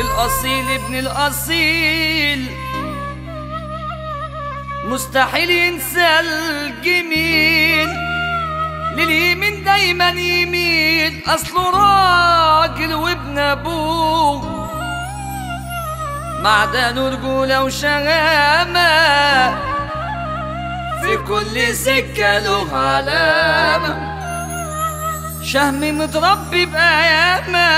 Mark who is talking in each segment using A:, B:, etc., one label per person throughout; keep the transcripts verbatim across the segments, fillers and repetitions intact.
A: الأصيل ابن الأصيل مستحيل ينسى الجميل، لليمين دايما يميل، أصله راجل وابن أبوه، معدنه رجولة وشهامة، في كل سكة له علامة، شهم متربي بأيامة،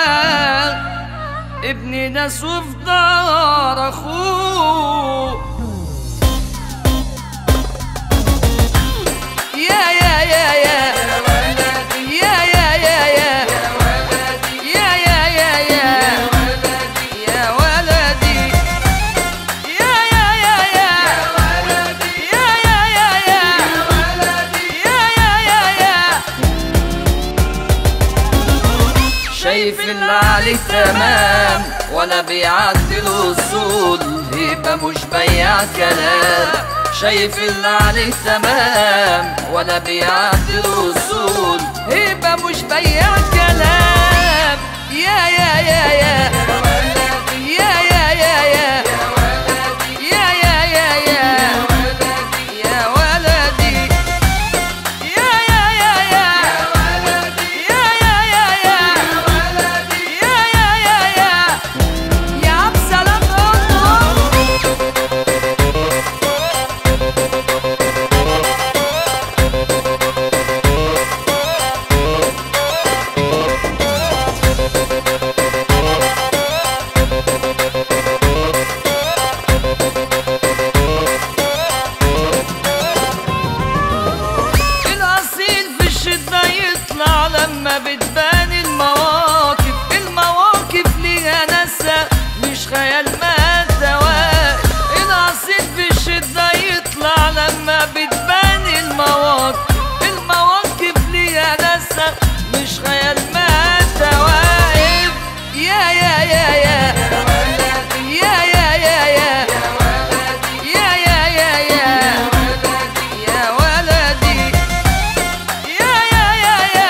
A: ابن ناس وفي دار أخوه. يا يا يا يا يا ولدي يا يا يا يا يا ولدي يا يا يا يا يا ولدي يا ولدي يا يا يا يا يا ولدي يا يا يا يا يا ولدي يا يا يا يا. شايف اللي عليه تمام ولا بيعدل الوصول، يبقى مش بياع كلام. شايف اللي عليه تمام ولا بيعدل الوصول، يبقى مش بياع كلام. يا يا يا يا يا ولدي يا يا يا يا يا ولدي يا يا يا يا يا ولدي يا ولدي يا يا يا يا يا ولدي يا يا يا يا يا ولدي يا يا يا يا. يا عبد السلام لما بتبان المواقف، المواقف ليها ناسها مش خيال مادة واقف. الأصيل في الشدة يطلع لما بتبان المواقف، المواقف ليها ناسها مش خيال مادة واقف. يا يا يا يا يا ولدي يا يا يا يا يا ولدي يا يا يا يا يا ولدي يا ولدي يا يا يا يا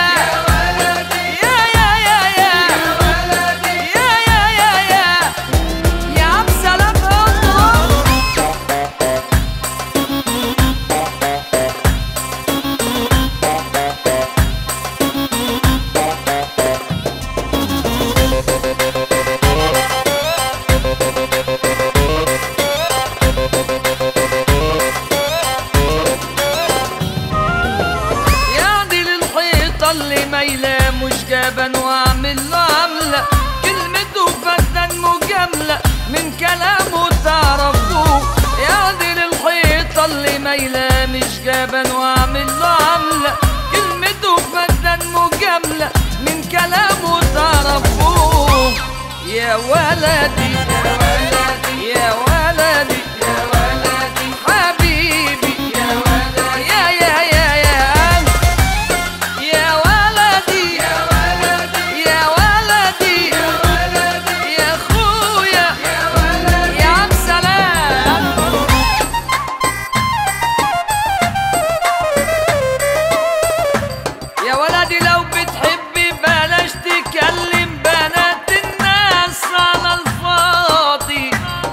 A: اللي مايلة مش جبان واعمل له عملة، كلمته فدان مجاملة من كلامه تعرفوه. يا دي الحيطة اللي مايلة مش جبان واعمل له عملة، كلمته فدان مجاملة من كلامه تعرفوه. يا ولدي يا ولدي يا ولدي يا ولدي حبيبي يا ولدي يا يا يا يا يا ولدي. لو بتحبي بلاش تكلم بنات الناس على الفاضي،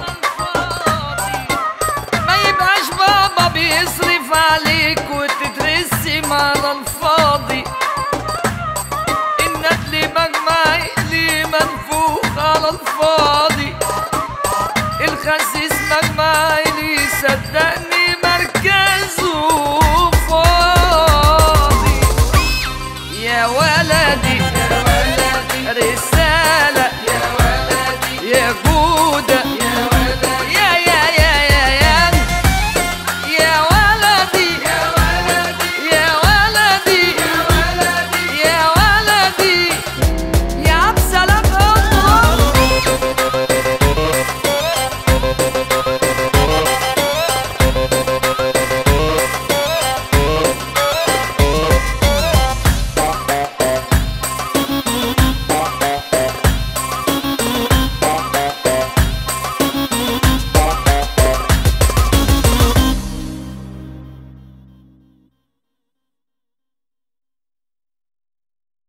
A: ما يبقاش بابا بيصرف عليك وتترسم على الفاضي. النتل مجمعي ليه منفوخ على الفاضي، الخسيس مجمعي ليه صدقني مركزه فاضي. يا ولدي يا ولدي